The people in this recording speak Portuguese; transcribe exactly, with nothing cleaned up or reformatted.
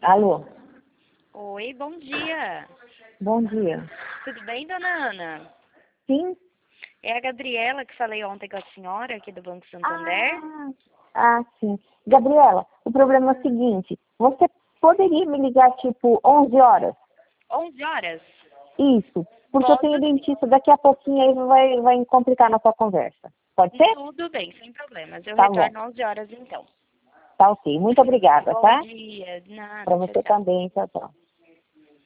Alô? Oi, bom dia. Bom dia. Tudo bem, dona Ana? Sim? É a Gabriela que falei ontem com a senhora aqui do Banco Santander. Ah, ah, sim. Gabriela, o problema é o seguinte, você poderia me ligar tipo onze horas? onze horas? Isso, porque eu Posso tenho sim. dentista daqui a pouquinho, aí vai, vai complicar nossa conversa. Pode ser? Tudo bem, sem problemas. Eu Tá bom. retorno onze horas então. Tá ok. Muito obrigada, Bom tá? dia, de nada, Para tchau, você tchau. também. Tchau, tchau.